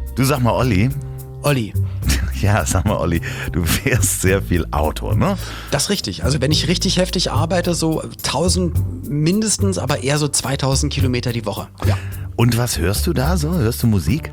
Du sag mal, Olli. Olli. Ja, sag mal, Olli, du fährst sehr viel Auto, ne? Das ist richtig. Also wenn ich richtig heftig arbeite, so 1000 mindestens, aber eher so 2000 Kilometer die Woche. Ja. Und was hörst du da so? Hörst du Musik?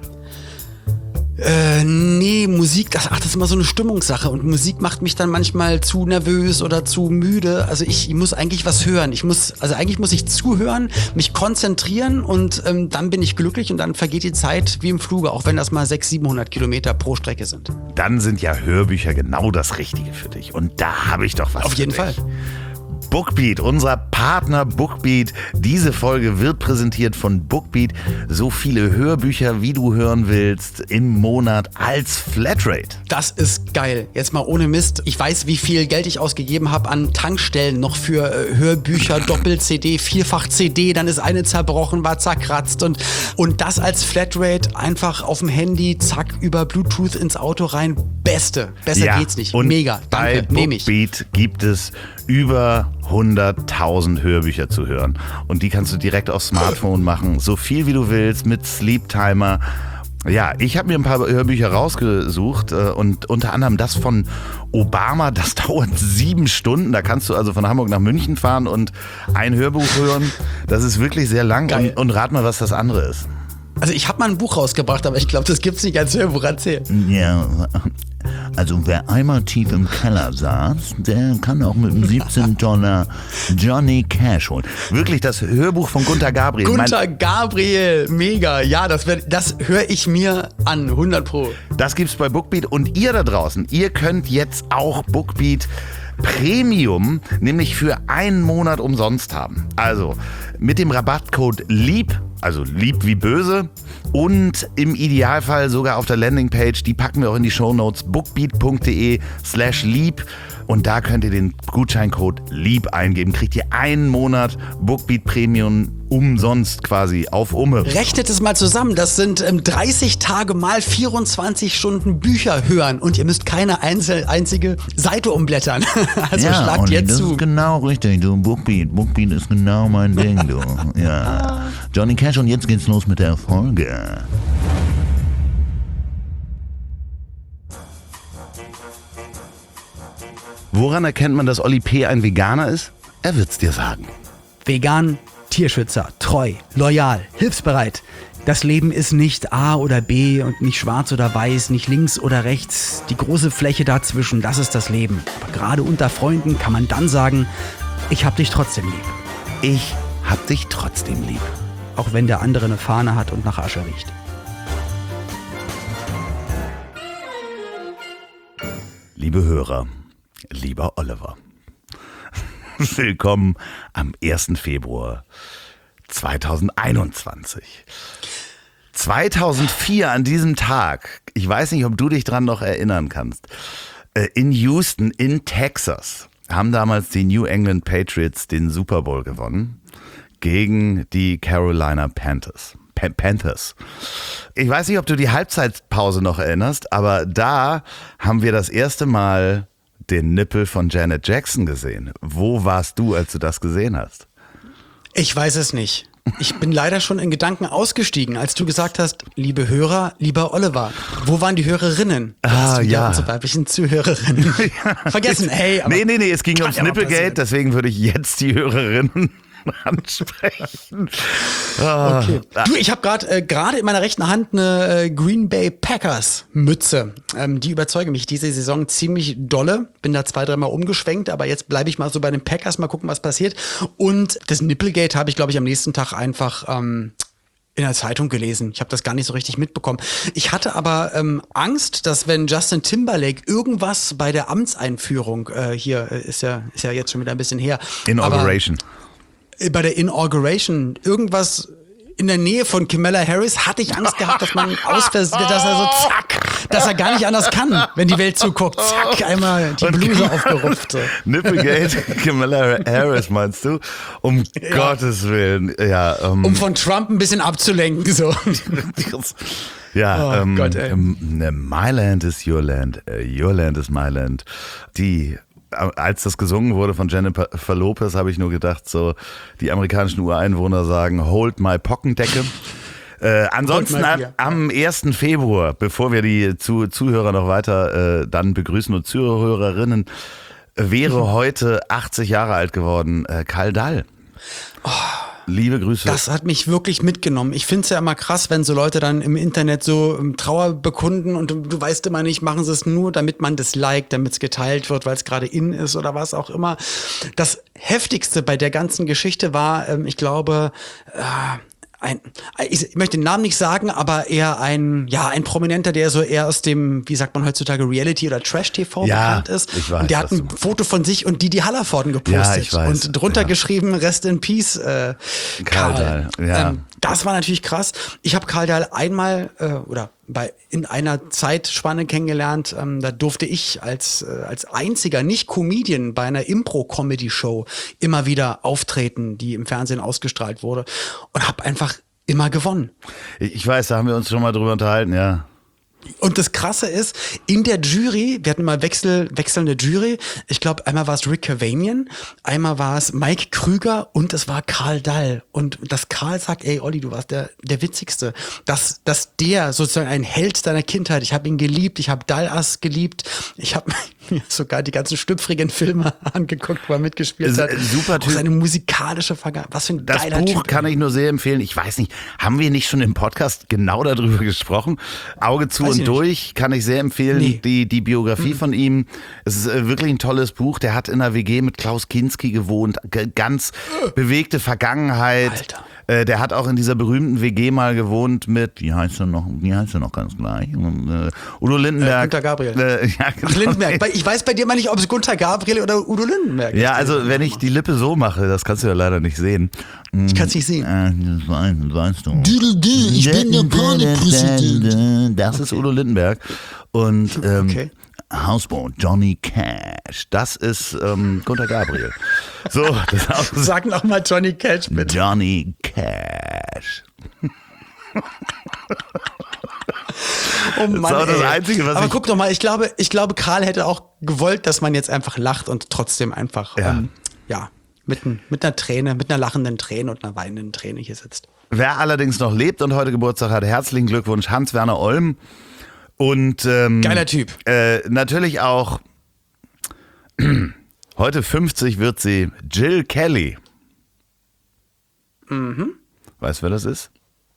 Nee, Musik, das ist immer so eine Stimmungssache und Musik macht mich dann manchmal zu nervös oder zu müde. Also ich muss eigentlich was hören. Eigentlich muss ich zuhören, mich konzentrieren und dann bin ich glücklich und dann vergeht die Zeit wie im Fluge, auch wenn das mal 600-700 Kilometer pro Strecke sind. Dann sind ja Hörbücher genau das Richtige für dich. Und da habe ich doch was Auf jeden Fall. Bookbeat, unser Partner Bookbeat. Diese Folge wird präsentiert von Bookbeat. So viele Hörbücher, wie du hören willst, im Monat als Flatrate. Das ist geil. Jetzt mal ohne Mist. Ich weiß, wie viel Geld ich ausgegeben habe an Tankstellen noch für Hörbücher, Doppel-CD, Vierfach-CD. Dann ist eine zerbrochen, war zerkratzt. Und das als Flatrate einfach auf dem Handy, zack, über Bluetooth ins Auto rein. Besser geht's nicht. Und mega. Danke, bei Bookbeat gibt es über 100.000 Hörbücher zu hören. Und die kannst du direkt aufs Smartphone machen. So viel wie du willst mit Sleep Timer. Ja, ich habe mir ein paar Hörbücher rausgesucht und unter anderem das von Obama, das dauert 7 Stunden. Da kannst du also von Hamburg nach München fahren und ein Hörbuch hören. Das ist wirklich sehr lang. Und rat mal, was das andere ist. Also ich habe mal ein Buch rausgebracht, aber ich glaube, das gibt's nicht als Hörbuch. Erzähl. Ja, also wer einmal tief im Keller saß, der kann auch mit einem $17 Johnny Cash holen. Wirklich das Hörbuch von Gunter Gabriel. Gunter Gabriel, mega. Ja, das höre ich mir an, 100%. Das gibt's bei Bookbeat und ihr da draußen, ihr könnt jetzt auch Bookbeat Premium, nämlich für einen Monat umsonst haben. Also mit dem Rabattcode LIEB, also lieb wie böse, und im Idealfall sogar auf der Landingpage, die packen wir auch in die Shownotes, bookbeat.de/lieb, und da könnt ihr den Gutscheincode LIEB eingeben, kriegt ihr einen Monat Bookbeat Premium umsonst quasi auf Umme. Rechnet es mal zusammen, das sind 30 Tage mal 24 Stunden Bücher hören und ihr müsst keine einzige Seite umblättern. Also ja, schlagt jetzt das zu. Ist genau richtig, du. Bookbeat ist genau mein Ding, du. Ja. Johnny Cash, und jetzt geht's los mit der Folge. Woran erkennt man, dass Olli P. ein Veganer ist? Er wird's dir sagen. Vegan, Tierschützer, treu, loyal, hilfsbereit. Das Leben ist nicht A oder B und nicht schwarz oder weiß, nicht links oder rechts. Die große Fläche dazwischen, das ist das Leben. Aber gerade unter Freunden kann man dann sagen, ich hab dich trotzdem lieb. Ich hab dich trotzdem lieb. Auch wenn der andere eine Fahne hat und nach Asche riecht. Liebe Hörer, lieber Oliver, willkommen am 1. Februar 2021. 2004 an diesem Tag, ich weiß nicht, ob du dich dran noch erinnern kannst, in Houston in Texas haben damals die New England Patriots den Super Bowl gewonnen gegen die Carolina Panthers. Ich weiß nicht, ob du die Halbzeitpause noch erinnerst, aber da haben wir das erste Mal den Nippel von Janet Jackson gesehen. Wo warst du, als du das gesehen hast? Ich weiß es nicht. Ich bin leider schon in Gedanken ausgestiegen, als du gesagt hast, liebe Hörer, lieber Oliver. Wo waren die Hörerinnen? Ja. Unsere weiblichen Zuhörerinnen. Vergessen, hey. Aber nee, es ging ums Nippelgate, deswegen würde ich jetzt die Hörerinnen ansprechen. Okay. Du, ich habe gerade in meiner rechten Hand eine Green Bay Packers Mütze. Die überzeugen mich diese Saison ziemlich dolle. Bin da 2-3 Mal umgeschwenkt, aber jetzt bleibe ich mal so bei den Packers, mal gucken, was passiert. Und das Nippelgate habe ich, glaube ich, am nächsten Tag einfach in der Zeitung gelesen. Ich habe das gar nicht so richtig mitbekommen. Ich hatte aber Angst, dass wenn Justin Timberlake irgendwas bei der Amtseinführung, hier ist ja jetzt schon wieder ein bisschen her. Inauguration. Bei der Inauguration irgendwas in der Nähe von Kamala Harris hatte ich Angst gehabt, dass man dass er gar nicht anders kann, wenn die Welt zuguckt. Zack, einmal die Bluse aufgerupft. So. Nipplegate, Kamala Harris meinst du? Um Gottes Willen. Ja, um von Trump ein bisschen abzulenken. So. Ja, Gott, ey. My land is your land is my land. Als das gesungen wurde von Jennifer Lopez, habe ich nur gedacht, so die amerikanischen Ureinwohner sagen, hold my Pockendecke. Ansonsten am 1. Februar, bevor wir die Zuhörer noch weiter dann begrüßen und Zuhörerinnen, wäre heute 80 Jahre alt geworden Karl Dall. Oh. Liebe Grüße. Das hat mich wirklich mitgenommen. Ich finde es ja immer krass, wenn so Leute dann im Internet so Trauer bekunden und du weißt immer nicht, machen sie es nur, damit man das liked, damit es geteilt wird, weil es gerade in ist oder was auch immer. Das Heftigste bei der ganzen Geschichte war, ich glaube, ich möchte den Namen nicht sagen, aber eher ein Prominenter, der so eher aus dem, wie sagt man heutzutage, Reality oder Trash-TV bekannt ist. Ich weiß, und der hat ein Foto von sich und Didi Hallervorden gepostet. Ja, ich weiß. Und drunter geschrieben, Rest in Peace, Karl Dall. Ja. Das war natürlich krass. Ich habe Karl Dall einmal in einer Zeitspanne kennengelernt. Da durfte ich als einziger Nicht-Comedian bei einer Impro-Comedy-Show immer wieder auftreten, die im Fernsehen ausgestrahlt wurde, und habe einfach immer gewonnen. Ich weiß, da haben wir uns schon mal drüber unterhalten, ja. Und das Krasse ist, in der Jury, wir hatten mal wechselnde Jury, ich glaube, einmal war es Rick Cavanian, einmal war es Mike Krüger und es war Karl Dall. Und dass Karl sagt, ey Olli, du warst der Witzigste, dass der sozusagen ein Held deiner Kindheit, ich habe ihn geliebt, ich habe Dallas geliebt, ich habe mir sogar die ganzen schlüpfrigen Filme angeguckt, wo er mitgespielt hat. Super Typ. Auch seine musikalische Vergangenheit, was für ein geiler Typ. Das Buch kann ich nur sehr empfehlen. Ich weiß nicht, haben wir nicht schon im Podcast genau darüber gesprochen? Auge zu und durch kann ich sehr empfehlen. Nee. Die Biografie von ihm. Es ist wirklich ein tolles Buch. Der hat in einer WG mit Klaus Kinski gewohnt. Ganz bewegte Vergangenheit. Alter. Der hat auch in dieser berühmten WG mal gewohnt mit, wie heißt er noch ganz gleich? Udo Lindenberg. Günter Gabriel. Ja, genau. Ach, Lindenberg. Ich weiß bei dir mal nicht, ob es Günter Gabriel oder Udo Lindenberg ist. Ja, also wenn ich die Lippe so mache, das kannst du ja leider nicht sehen. Ich kann es nicht sehen. Das weißt du. Ich bin der Panikpräsident. Das ist Udo Lindenberg. Und Okay. Hausbau, Johnny Cash. Das ist Günter Gabriel. So, das auch. Sag noch mal Johnny Cash, bitte. Johnny Cash. Oh Mann, das ist auch das Einzige, was Aber guck doch mal, ich glaube, Karl hätte auch gewollt, dass man jetzt einfach lacht und trotzdem einfach, mit einer Träne, mit einer lachenden Träne und einer weinenden Träne hier sitzt. Wer allerdings noch lebt und heute Geburtstag hat, herzlichen Glückwunsch, Hans-Werner Olm. Und geiler Typ. Natürlich auch heute 50 wird sie Jill Kelly. Mhm. Weißt du, wer das ist?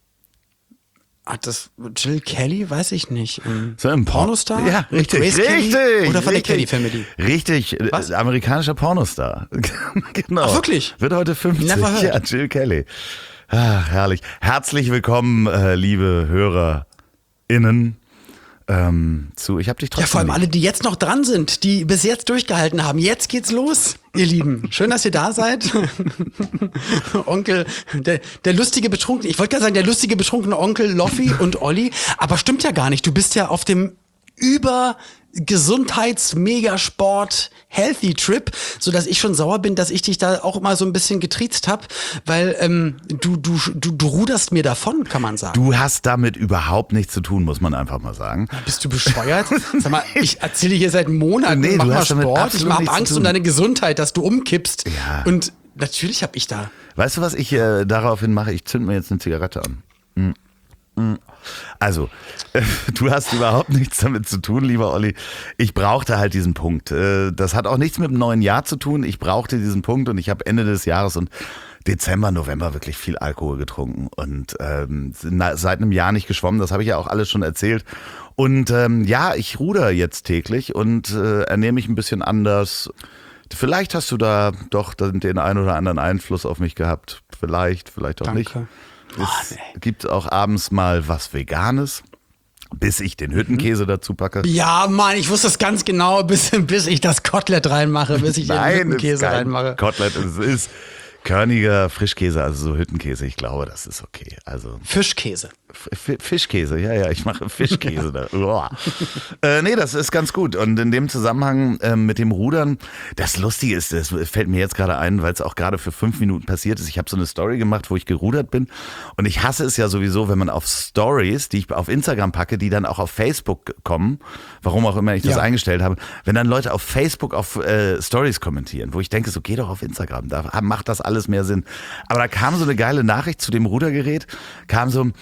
Das Jill Kelly? Weiß ich nicht. So ein Pornostar? Ja, richtig. Grace Richtig. Kelly? Oder von der richtig, Kelly Family? Richtig. Was? Amerikanischer Pornostar. Genau. Ach, wirklich? Wird heute 50. Never heard. Ja, Jill Kelly. Ach, herrlich. Herzlich willkommen, liebe HörerInnen. Ich hab dich trotzdem. Ja, vor allem alle, die jetzt noch dran sind, die bis jetzt durchgehalten haben. Jetzt geht's los, ihr Lieben. Schön, dass ihr da seid. Onkel, der lustige Betrunkene, ich wollte gerade sagen, der lustige betrunkene Onkel Loffi und Olli, aber stimmt ja gar nicht. Du bist ja auf dem Gesundheits-Megasport Healthy Trip, so dass ich schon sauer bin, dass ich dich da auch mal so ein bisschen getriezt habe, weil du ruderst mir davon, kann man sagen. Du hast damit überhaupt nichts zu tun, muss man einfach mal sagen. Bist du bescheuert? Sag mal, ich erzähle hier seit Monaten, Nee, mach du mal hast damit Sport, ich absolut habe nichts zu Angst tun. um deine Gesundheit, dass du umkippst. Ja. Und natürlich habe ich da. Weißt du, was ich daraufhin mache? Ich zünd mir jetzt eine Zigarette an. Also, du hast überhaupt nichts damit zu tun, lieber Olli. Ich brauchte halt diesen Punkt. Das hat auch nichts mit dem neuen Jahr zu tun. Ich brauchte diesen Punkt und ich habe Ende des Jahres und Dezember, November wirklich viel Alkohol getrunken und seit einem Jahr nicht geschwommen. Das habe ich ja auch alles schon erzählt. Und ich ruder jetzt täglich und ernähre mich ein bisschen anders. Vielleicht hast du da doch den einen oder anderen Einfluss auf mich gehabt. Vielleicht auch Danke. nicht. Es gibt auch abends mal was Veganes, bis ich den Hüttenkäse dazu packe. Ja, Mann, ich wusste es ganz genau, bis ich das Kotelett reinmache, bis ich den Käse reinmache. Kotelett, es ist körniger Frischkäse, also so Hüttenkäse. Ich glaube, das ist okay. Also Fischkäse. Fischkäse, ja, ich mache Fischkäse da. Nee, das ist ganz gut. Und in dem Zusammenhang mit dem Rudern, das Lustige ist, das fällt mir jetzt gerade ein, weil es auch gerade für 5 Minuten passiert ist. Ich habe so eine Story gemacht, wo ich gerudert bin. Und ich hasse es ja sowieso, wenn man auf Stories, die ich auf Instagram packe, die dann auch auf Facebook kommen, warum auch immer ich das eingestellt habe, wenn dann Leute auf Facebook auf Stories kommentieren, wo ich denke, so geh doch auf Instagram, da macht das alles mehr Sinn. Aber da kam so eine geile Nachricht zu dem Rudergerät, kam so,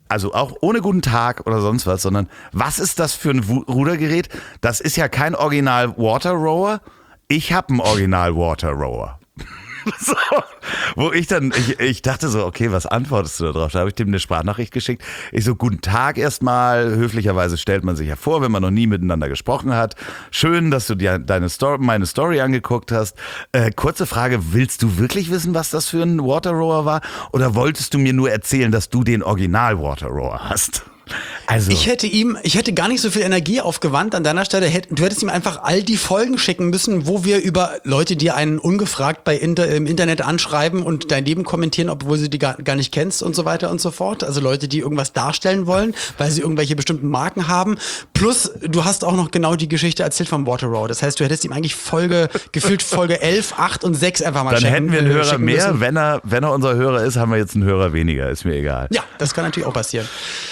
Also auch ohne guten Tag oder sonst was, sondern was ist das für ein Rudergerät? Das ist ja kein Original Water Rower. Ich habe einen Original Water Rower. So, wo ich dachte so, okay, was antwortest du da drauf? Da habe ich dem eine Sprachnachricht geschickt. Ich so, guten Tag erstmal. Höflicherweise stellt man sich ja vor, wenn man noch nie miteinander gesprochen hat. Schön, dass du dir meine Story angeguckt hast. Kurze Frage, willst du wirklich wissen, was das für ein Water Rower war? Oder wolltest du mir nur erzählen, dass du den Original Water Rower hast? Also. Ich hätte gar nicht so viel Energie aufgewandt an deiner Stelle. Du hättest ihm einfach all die Folgen schicken müssen, wo wir über Leute, die einen ungefragt im Internet anschreiben und dein Leben kommentieren, obwohl sie die gar nicht kennst und so weiter und so fort. Also Leute, die irgendwas darstellen wollen, weil sie irgendwelche bestimmten Marken haben. Plus, du hast auch noch genau die Geschichte erzählt vom Water Row. Das heißt, du hättest ihm eigentlich gefühlt Folge 11, 8 und 6 einfach mal Dann hätten wir einen Hörer mehr. Müssen. Wenn er unser Hörer ist, haben wir jetzt einen Hörer weniger. Ist mir egal. Ja, das kann natürlich auch passieren.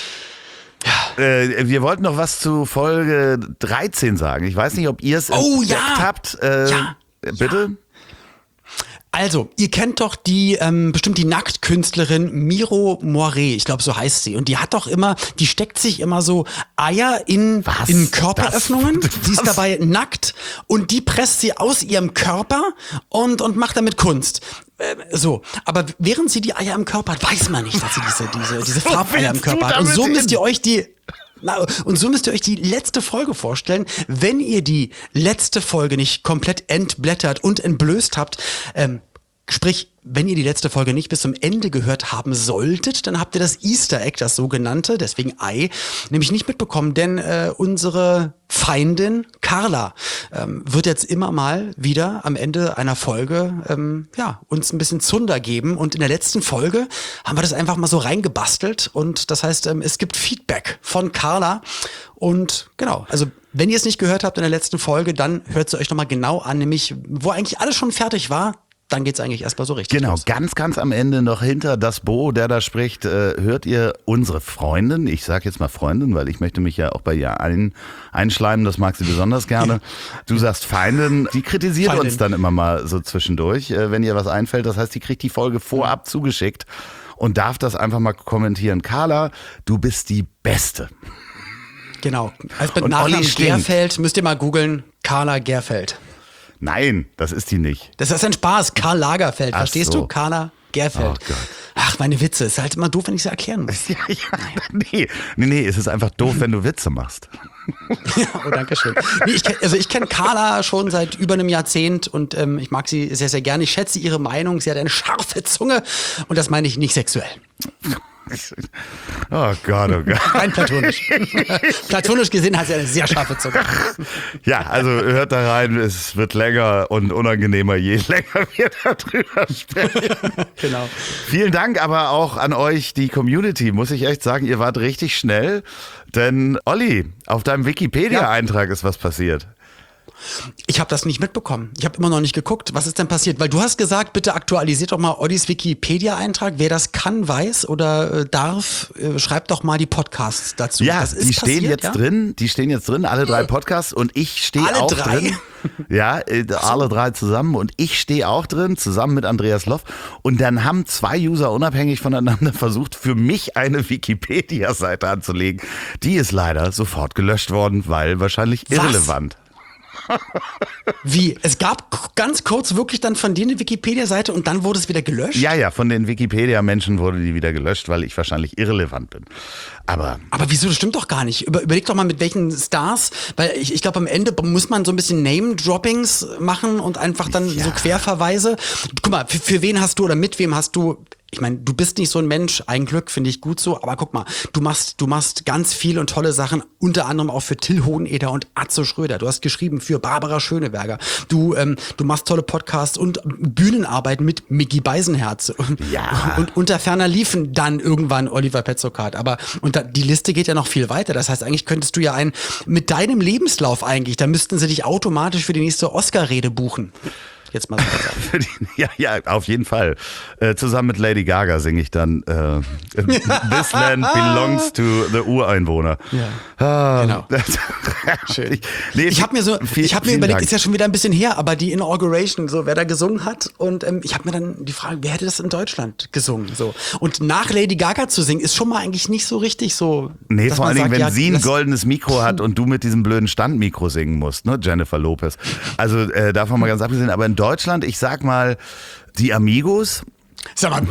Wir wollten noch was zu Folge 13 sagen. Ich weiß nicht, ob ihr es entdeckt habt. Bitte? Also, ihr kennt doch bestimmt die Nacktkünstlerin Miro Moiré, ich glaube, so heißt sie. Und die hat doch die steckt sich immer so Eier in Körperöffnungen. Sie ist dabei nackt und die presst sie aus ihrem Körper und macht damit Kunst. So, aber während sie die Eier im Körper hat, weiß man nicht, dass sie diese Farbeier im Körper hat. Und so müsst ihr euch die letzte Folge vorstellen. Wenn ihr die letzte Folge nicht komplett entblättert und entblößt habt, sprich, wenn ihr die letzte Folge nicht bis zum Ende gehört haben solltet, dann habt ihr das Easter Egg, das sogenannte, deswegen Ei, nämlich nicht mitbekommen, denn unsere Feindin Carla wird jetzt immer mal wieder am Ende einer Folge uns ein bisschen Zunder geben, und in der letzten Folge haben wir das einfach mal so reingebastelt, und das heißt, es gibt Feedback von Carla, und genau, also wenn ihr es nicht gehört habt in der letzten Folge, dann hört es euch nochmal genau an, nämlich wo eigentlich alles schon fertig war. Dann geht's eigentlich erstmal so richtig los. Ganz, ganz am Ende noch hinter das Bo, der da spricht, hört ihr unsere Freundin, ich sag jetzt mal Freundin, weil ich möchte mich ja auch bei ihr einschleimen, das mag sie besonders gerne. Du sagst Feindin, die kritisiert uns dann immer mal so zwischendurch, wenn ihr was einfällt. Das heißt, die kriegt die Folge vorab zugeschickt und darf das einfach mal kommentieren. Carla, du bist die Beste. Genau, also mit Nachnamen Gerfeld, müsst ihr mal googeln, Carla Gerfeld. Nein, das ist die nicht. Das ist ein Spaß. Karl Lagerfeld, verstehst du? Carla Gerfeld. Oh Gott. Ach, meine Witze. Ist halt immer doof, wenn ich sie erklären muss. Nee, es ist einfach doof, wenn du Witze machst. Oh, danke schön. Nee, ich kenn Carla schon seit über einem Jahrzehnt, und ich mag sie sehr, sehr gerne. Ich schätze ihre Meinung. Sie hat eine scharfe Zunge, und das meine ich nicht sexuell. Oh Gott, oh Gott. Rein platonisch. Platonisch gesehen hat sie eine sehr scharfe Zunge. Ja, also hört da rein, es wird länger und unangenehmer, je länger wir darüber sprechen. Genau. Vielen Dank aber auch an euch, die Community, muss ich echt sagen, ihr wart richtig schnell, denn Olli, auf deinem Wikipedia-Eintrag ist was passiert. Ich habe das nicht mitbekommen. Ich habe immer noch nicht geguckt. Was ist denn passiert? Weil du hast gesagt, bitte aktualisiert doch mal Ollis Wikipedia-Eintrag. Wer das kann, weiß oder darf, schreibt doch mal die Podcasts dazu. Ja, das ist die stehen jetzt drin. Die stehen jetzt drin, alle 3 Podcasts, und ich stehe auch drin. Ja, alle 3 zusammen, und ich stehe auch drin, zusammen mit Andreas Loff. Und dann haben 2 User unabhängig voneinander versucht, für mich eine Wikipedia-Seite anzulegen. Die ist leider sofort gelöscht worden, weil wahrscheinlich irrelevant. Wie? Es gab ganz kurz wirklich dann von dir eine Wikipedia-Seite und dann wurde es wieder gelöscht? Ja, von den Wikipedia-Menschen wurde die wieder gelöscht, weil ich wahrscheinlich irrelevant bin. Aber wieso? Das stimmt doch gar nicht. Überleg doch mal, mit welchen Stars, weil ich glaube, am Ende muss man so ein bisschen Name-Droppings machen und einfach dann so Querverweise. Guck mal, für wen hast du oder mit wem hast du... Ich meine, du bist nicht so ein Mensch, ein Glück, finde ich gut so, aber guck mal, du machst ganz viel und tolle Sachen, unter anderem auch für Till Hoheneder und Atze Schröder. Du hast geschrieben für Barbara Schöneberger. Du machst tolle Podcasts und Bühnenarbeit mit Micky Beisenherz. Ja. Und unter ferner liefen dann irgendwann Oliver Petzokat. Die Liste geht ja noch viel weiter. Das heißt, eigentlich könntest du ja mit deinem Lebenslauf eigentlich, da müssten sie dich automatisch für die nächste Oscar-Rede buchen. jetzt mal so sagen. Ja, auf jeden Fall. Zusammen mit Lady Gaga singe ich dann This Land belongs to the Ureinwohner. Ja, genau. Schön. Ich habe mir überlegt, Dank. ist ja schon wieder ein bisschen her, aber die Inauguration, so wer da gesungen hat und ich habe mir dann die Frage, wer hätte das in Deutschland gesungen? So. Und nach Lady Gaga zu singen, ist schon mal eigentlich nicht so richtig so. Nee, vor allen Dingen, wenn ja, sie ein goldenes Mikro hat und du mit diesem blöden Standmikro singen musst, ne, Jennifer Lopez. Also davon mal ganz abgesehen, aber in Deutschland, ich sag mal, die Amigos. Sag mal,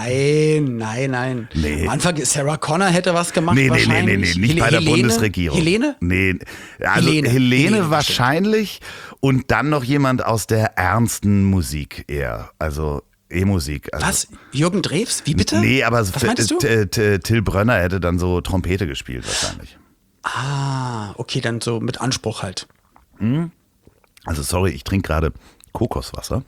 nein. Nee. Am Anfang, Sarah Connor hätte was gemacht Nee, wahrscheinlich. nicht bei der Bundesregierung. Helene? Nee, also Helene wahrscheinlich und dann noch jemand aus der ernsten Musik eher, also E-Musik. Also, Was? Jürgen Drews? Wie bitte? Nee, aber was meintest du? Till Brönner hätte dann so Trompete gespielt wahrscheinlich. Ah, okay, dann so mit Anspruch halt. Also sorry, ich trinke gerade Kokoswasser.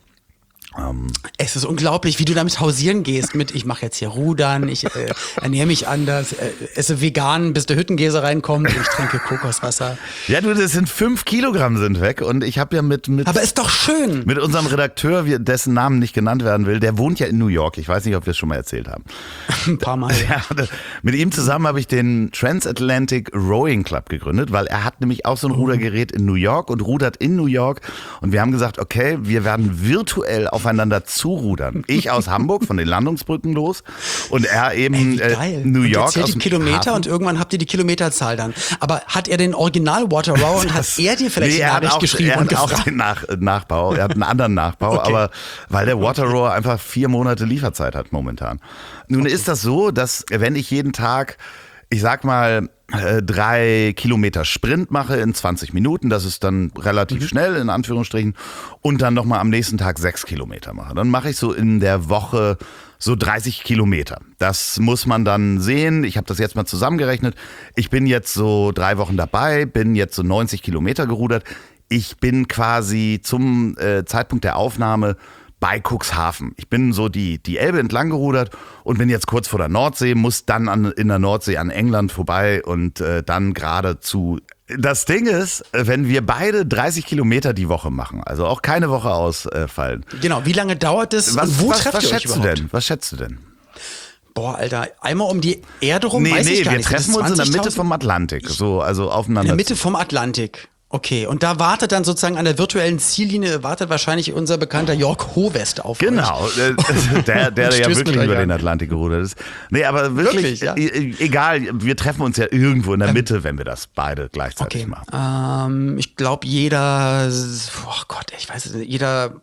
Es ist unglaublich, wie du damit hausieren gehst mit, ich mache jetzt hier Rudern, ich ernähre mich anders, esse vegan, bis der Hüttenkäse reinkommt und ich trinke Kokoswasser. Ja, du, das sind 5 Kilogramm sind weg und ich habe ja mit Aber ist doch schön. mit unserem Redakteur, dessen Namen nicht genannt werden will, der wohnt ja in New York. Ich weiß nicht, ob wir es schon mal erzählt haben. Ein paar Mal. Ja, mit ihm zusammen habe ich den Transatlantic Rowing Club gegründet, weil er hat nämlich auch so ein Rudergerät in New York und rudert in New York. Und wir haben gesagt, okay, wir werden virtuell aufeinander zurudern. Ich aus Hamburg von den Landungsbrücken los und er eben Ey, wie geil. New Und York ihr zählt aus die dem Kilometer Hafen. und irgendwann habt ihr die Kilometerzahl dann. Aber hat er den Original Water Row und hat er dir vielleicht Nee, eine Nachricht geschrieben er und hat auch gefragt? den Nachbau, er hat einen anderen Nachbau, Okay. aber weil der Water Rower einfach 4 Monate Lieferzeit hat momentan. Nun ist das so, dass wenn ich jeden Tag, ich sag mal, 3 Kilometer Sprint mache in 20 Minuten, das ist dann relativ schnell, in Anführungsstrichen, und dann nochmal am nächsten Tag 6 Kilometer mache. Dann mache ich so in der Woche so 30 Kilometer. Das muss man dann sehen. Ich habe das jetzt mal zusammengerechnet. Ich bin jetzt so 3 Wochen dabei, bin jetzt so 90 Kilometer gerudert. Ich bin quasi zum Zeitpunkt der Aufnahme bei Cuxhaven. Ich bin so die Elbe entlang gerudert und bin jetzt kurz vor der Nordsee, muss dann in der Nordsee an England vorbei und dann gerade zu. Das Ding ist, wenn wir beide 30 Kilometer die Woche machen, also auch keine Woche ausfallen. Genau, wie lange dauert das? Und wo trefft ihr euch überhaupt? Was schätzt du denn? Boah, Alter, einmal um die Erde rum, weiß ich gar wir nicht. Sind treffen das uns in der Mitte 20.000? vom Atlantik, so also aufeinander. In der Mitte vom Atlantik. Okay, und da wartet dann sozusagen an der virtuellen Ziellinie, wartet wahrscheinlich unser bekannter Jörg Hovest auf Genau, euch. der ja Stößt mit wirklich euch über an. den Atlantik gerudert ist. Nee, aber wirklich, Wirklich, ja? egal, wir treffen uns ja irgendwo in der Mitte, wenn wir das beide gleichzeitig Okay, machen. ich glaube jeder, oh Gott, ich weiß es nicht, jeder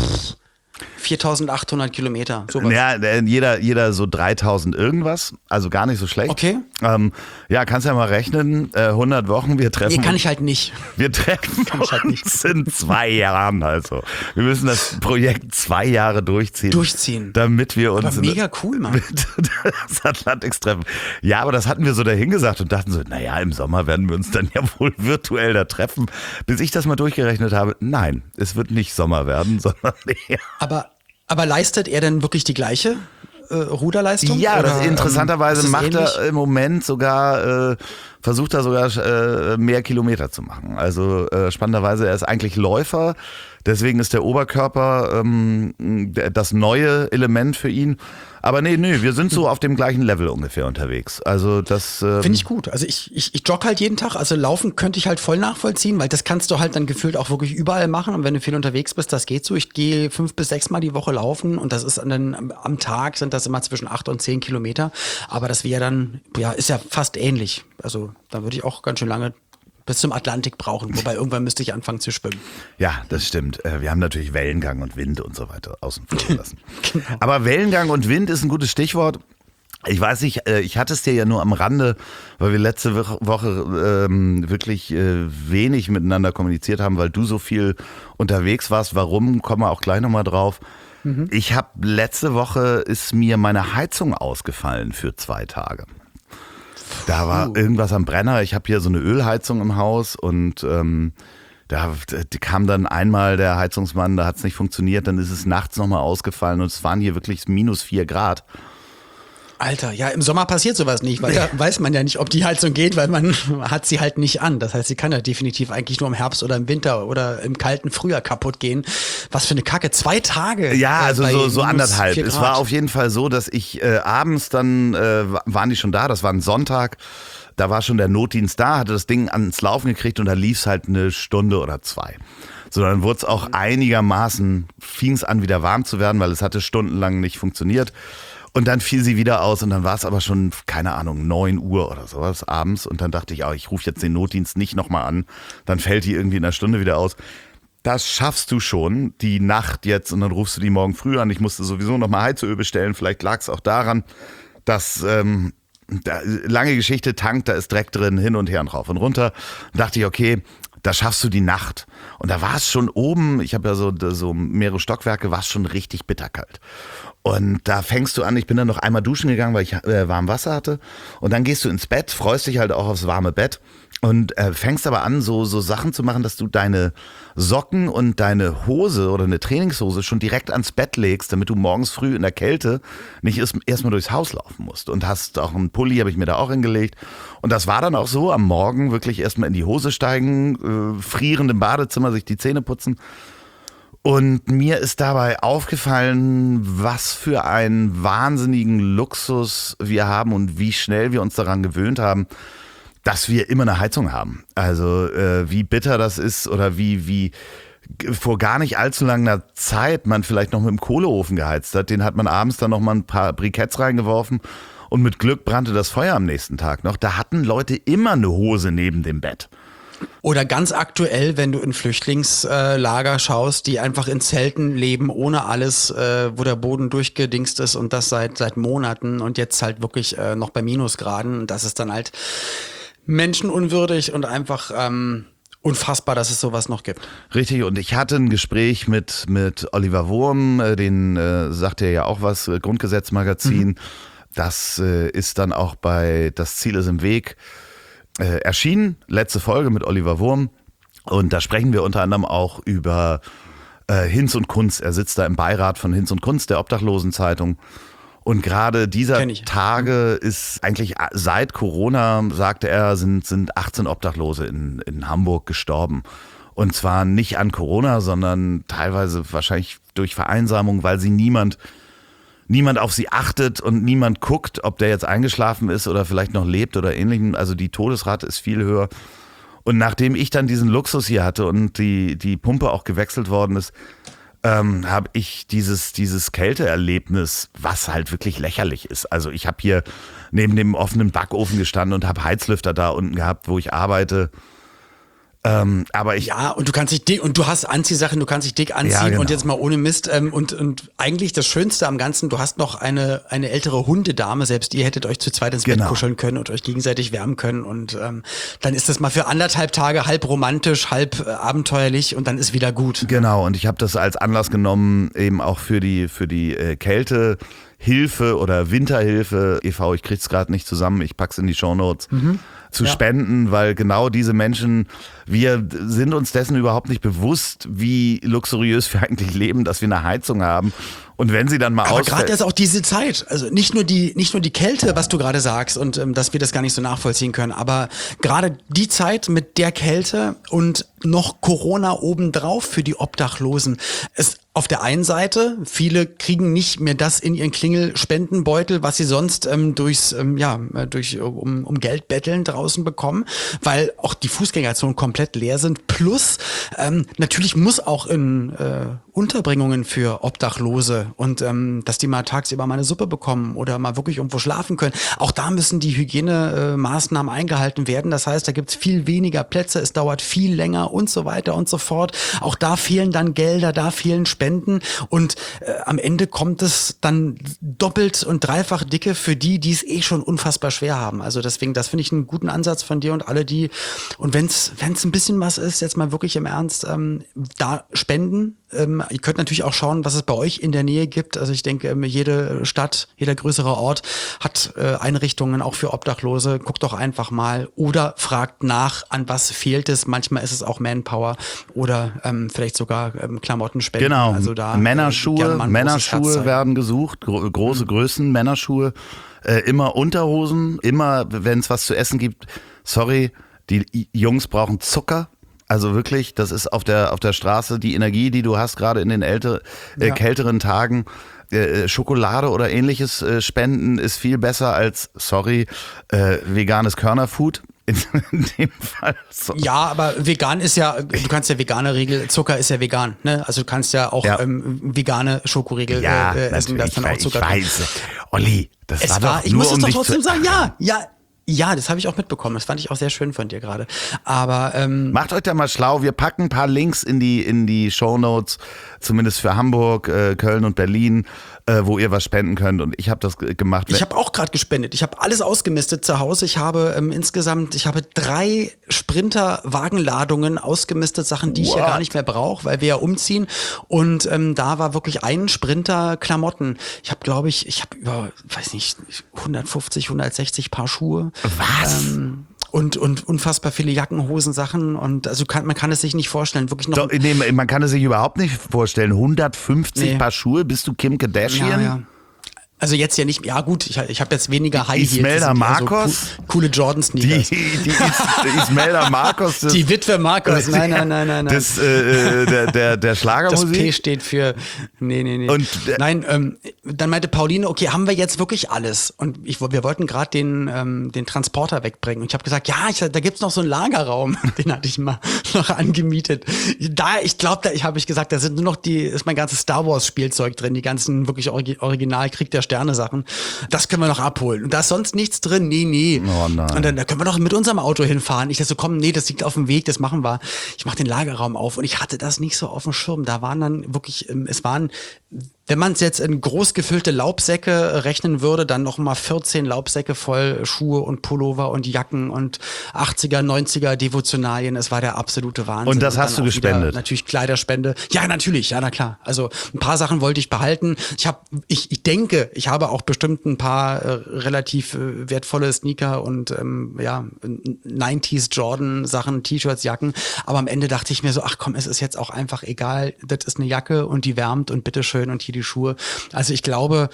4.800 Kilometer, sowas. Ja, jeder so 3.000 irgendwas, also gar nicht so schlecht. Okay. Ja, kannst ja mal rechnen, 100 Wochen, wir treffen Nee, kann uns. ich halt nicht. Wir treffen ich halt nicht. uns in 2 Jahren, also. Wir müssen das Projekt 2 Jahre durchziehen. Damit wir uns Aber mega cool, Mann. das Atlantiks treffen. Ja, aber das hatten wir so dahingesagt und dachten so, naja, im Sommer werden wir uns dann ja wohl virtuell da treffen. Bis ich das mal durchgerechnet habe, nein, es wird nicht Sommer werden, sondern eher. Aber leistet er denn wirklich die gleiche Ruderleistung? Ja, Oder, interessanterweise ist es macht ähnlich? er im Moment sogar, versucht er sogar mehr Kilometer zu machen. Also spannenderweise, er ist eigentlich Läufer, deswegen ist der Oberkörper das neue Element für ihn. Aber nee, wir sind so auf dem gleichen Level ungefähr unterwegs. Also das Finde ich gut. Also ich jogge halt jeden Tag. Also laufen könnte ich halt voll nachvollziehen, weil das kannst du halt dann gefühlt auch wirklich überall machen. Und wenn du viel unterwegs bist, das geht so. Ich gehe 5 bis 6 Mal die Woche laufen und das ist dann am Tag sind das immer zwischen 8 und 10 Kilometer. Aber das wäre dann, ja, ist ja fast ähnlich. Also da würde ich auch ganz schön lange bis zum Atlantik brauchen. Wobei irgendwann müsste ich anfangen zu schwimmen. Ja, das stimmt. Wir haben natürlich Wellengang und Wind und so weiter außen vor gelassen. Aber Wellengang und Wind ist ein gutes Stichwort. Ich weiß nicht, ich hatte es dir ja nur am Rande, weil wir letzte Woche wirklich wenig miteinander kommuniziert haben, weil du so viel unterwegs warst. Warum, kommen wir auch gleich nochmal drauf. Ich habe letzte Woche ist mir meine Heizung ausgefallen für 2 Tage. Da war irgendwas am Brenner. Ich habe hier so eine Ölheizung im Haus und da kam dann einmal der Heizungsmann, da hat es nicht funktioniert, dann ist es nachts nochmal ausgefallen und es waren hier wirklich -4 Grad. Alter, ja, im Sommer passiert sowas nicht, weil da weiß man ja nicht, ob die Heizung geht, weil man hat sie halt nicht an. Das heißt, sie kann ja definitiv eigentlich nur im Herbst oder im Winter oder im kalten Frühjahr kaputt gehen. Was für eine Kacke, 2 Tage. Ja, also so minus anderthalb. 4 Es Grad. war auf jeden Fall so, dass ich abends dann, waren die schon da, das war ein Sonntag, da war schon der Notdienst da, hatte das Ding ans Laufen gekriegt und da lief es halt eine Stunde oder 2. So, dann wurde es auch einigermaßen, fing es an wieder warm zu werden, weil es hatte stundenlang nicht funktioniert. Und dann fiel sie wieder aus und dann war es aber schon, keine Ahnung, 9 Uhr oder sowas abends. Und dann dachte ich, ich rufe jetzt den Notdienst nicht nochmal an. Dann fällt die irgendwie in einer Stunde wieder aus. Das schaffst du schon, die Nacht jetzt, und dann rufst du die morgen früh an. Ich musste sowieso nochmal Heizöl bestellen. Vielleicht lag es auch daran, dass, lange Geschichte, Tank, da ist Dreck drin, hin und her und rauf und runter. Und dachte ich, okay, da schaffst du die Nacht. Und da war es schon oben, ich habe ja so mehrere Stockwerke, war es schon richtig bitterkalt. Und da fängst du an, ich bin dann noch einmal duschen gegangen, weil ich warm Wasser hatte. Und dann gehst du ins Bett, freust dich halt auch aufs warme Bett und fängst aber an, so Sachen zu machen, dass du deine Socken und deine Hose oder eine Trainingshose schon direkt ans Bett legst, damit du morgens früh in der Kälte nicht erstmal durchs Haus laufen musst. Und hast auch einen Pulli, habe ich mir da auch hingelegt. Und das war dann auch so, am Morgen wirklich erstmal in die Hose steigen, frierend im Badezimmer, sich die Zähne putzen. Und mir ist dabei aufgefallen, was für einen wahnsinnigen Luxus wir haben und wie schnell wir uns daran gewöhnt haben, dass wir immer eine Heizung haben. Also wie bitter das ist oder wie vor gar nicht allzu langer Zeit man vielleicht noch mit dem Kohleofen geheizt hat. Den hat man abends dann noch mal ein paar Briketts reingeworfen und mit Glück brannte das Feuer am nächsten Tag noch. Da hatten Leute immer eine Hose neben dem Bett. Oder ganz aktuell, wenn du in Flüchtlingslager schaust, die einfach in Zelten leben, ohne alles, wo der Boden durchgedingst ist und das seit Monaten und jetzt halt wirklich noch bei Minusgraden. Und das ist dann halt menschenunwürdig und einfach unfassbar, dass es sowas noch gibt. Richtig, und ich hatte ein Gespräch mit Oliver Wurm, den sagt er ja auch was, Grundgesetz-Magazin. Das ist dann auch bei Das Ziel ist im Weg erschienen, letzte Folge mit Oliver Wurm. Und da sprechen wir unter anderem auch über Hinz und Kunz. Er sitzt da im Beirat von Hinz und Kunz, der Obdachlosenzeitung. Und gerade dieser Tage ist eigentlich seit Corona, sagte er, sind 18 Obdachlose in Hamburg gestorben. Und zwar nicht an Corona, sondern teilweise wahrscheinlich durch Vereinsamung, weil sie niemand auf sie achtet und niemand guckt, ob der jetzt eingeschlafen ist oder vielleicht noch lebt oder ähnlichem. Also die Todesrate ist viel höher. Und nachdem ich dann diesen Luxus hier hatte und die Pumpe auch gewechselt worden ist, habe ich dieses Kälteerlebnis, was halt wirklich lächerlich ist. Also ich habe hier neben dem offenen Backofen gestanden und habe Heizlüfter da unten gehabt, wo ich arbeite. Aber und du kannst dich dick, und du hast Anziehsachen, du kannst dich dick anziehen, Ja, genau. und jetzt mal ohne Mist, und eigentlich das Schönste am Ganzen, du hast noch eine ältere Hundedame, selbst ihr hättet euch zu zweit ins Bett Genau. kuscheln können und euch gegenseitig wärmen können, und dann ist das mal für 1,5 Tage halb romantisch, halb abenteuerlich, und dann ist wieder gut. Genau, und ich habe das als Anlass genommen, eben auch für die Kältehilfe oder Winterhilfe e.V., ich krieg's gerade nicht zusammen, ich pack's in die Shownotes, zu spenden, weil genau diese Menschen, wir sind uns dessen überhaupt nicht bewusst, wie luxuriös wir eigentlich leben, dass wir eine Heizung haben. Und wenn sie dann mal Aber gerade ausfällt. ist auch diese Zeit, also nicht nur die Kälte, was du gerade sagst, und dass wir das gar nicht so nachvollziehen können, aber gerade die Zeit mit der Kälte und noch Corona obendrauf für die Obdachlosen. Es auf der einen Seite, viele kriegen nicht mehr das in ihren Klingelspendenbeutel, was sie sonst um Geld betteln draußen bekommen, weil auch die Fußgängerzonen komplett leer sind. Plus natürlich muss auch in Unterbringungen für Obdachlose und dass die mal tagsüber mal eine Suppe bekommen oder mal wirklich irgendwo schlafen können. Auch da müssen die Hygienemaßnahmen eingehalten werden. Das heißt, da gibt's viel weniger Plätze, es dauert viel länger und so weiter und so fort. Auch da fehlen dann Gelder, da fehlen Spenden, und am Ende kommt es dann doppelt und dreifach dicke für die es eh schon unfassbar schwer haben. Also deswegen, das finde ich einen guten Ansatz von dir und alle die, und wenn's ein bisschen was ist, jetzt mal wirklich im Ernst, da spenden, ihr könnt natürlich auch schauen, was es bei euch in der Nähe gibt. Also ich denke, jede Stadt, jeder größere Ort hat Einrichtungen auch für Obdachlose. Guckt doch einfach mal oder fragt nach, an was fehlt es. Manchmal ist es auch Manpower oder vielleicht sogar Klamottenspenden. Genau, also da, Männerschuhe werden gesucht, große Größen, Männerschuhe, immer Unterhosen, immer, wenn es was zu essen gibt. Sorry, die Jungs brauchen Zucker. Also wirklich, das ist auf der Straße die Energie, die du hast, gerade in den kälteren Tagen. Schokolade oder ähnliches spenden ist viel besser als, veganes Körnerfood. In dem Fall. So. Ja, aber vegan ist ja, du kannst ja vegane Riegel, Zucker ist ja vegan, ne? Also du kannst ja auch vegane Schokoriegel essen, da ist dann auch Zucker drin. Ich weiß. Olli, das war doch ich nur muss es um doch dich trotzdem sagen, ja, das habe ich auch mitbekommen. Das fand ich auch sehr schön von dir gerade. Aber macht euch da mal schlau. Wir packen ein paar Links in die Shownotes, zumindest für Hamburg, Köln und Berlin, wo ihr was spenden könnt. Und ich habe das gemacht. Ich habe auch gerade gespendet. Ich habe alles ausgemistet zu Hause. Ich habe insgesamt 3 Sprinter-Wagenladungen ausgemistet, Sachen, die ich ja gar nicht mehr brauche, weil wir ja umziehen. Und da war wirklich ein Sprinter Klamotten. Ich habe, glaube ich, über, 150, 160 Paar Schuhe. Was? Und unfassbar viele Jacken, Hosen, Sachen. Und also man kann es sich nicht vorstellen. Wirklich noch. Doch, nee, man kann es sich überhaupt nicht vorstellen. 150 Paar Schuhe, bist du Kim Kardashian? Ja. Also jetzt ja nicht, ja gut, ich habe jetzt weniger High Heels. Imelda Marcos? So coole Jordan-Sneakers. Die Imelda Marcos. Die Witwe Marcos, nein. Der Schlagermusik. Das P steht für, nee. Und, dann meinte Pauline, okay, haben wir jetzt wirklich alles? Und wir wollten gerade den Transporter wegbringen. Und ich habe gesagt, da gibt's noch so einen Lagerraum, den hatte ich mal noch angemietet. Habe ich gesagt, da sind nur noch ist mein ganzes Star Wars Spielzeug drin, die ganzen wirklich Original Krieg der Sterne-Sachen. Das können wir noch abholen. Und da ist sonst nichts drin. Nee. Oh nein. Und dann da können wir doch mit unserem Auto hinfahren. Ich dachte so, komm, nee, das liegt auf dem Weg, das machen wir. Ich mache den Lagerraum auf und ich hatte das nicht so auf dem Schirm. Da waren dann wirklich, wenn man es jetzt in groß gefüllte Laubsäcke rechnen würde, dann noch mal 14 Laubsäcke voll Schuhe und Pullover und Jacken und 80er, 90er Devotionalien. Es war der absolute Wahnsinn. Und das hast du gespendet? Natürlich Kleiderspende. Ja, natürlich. Ja, na klar. Also ein paar Sachen wollte ich behalten. Ich denke, ich habe auch bestimmt ein paar relativ wertvolle Sneaker und 90s Jordan Sachen, T-Shirts, Jacken. Aber am Ende dachte ich mir so, ach komm, es ist jetzt auch einfach egal. Das ist eine Jacke und die wärmt und bitteschön und hier die Schuhe. Also ich glaube,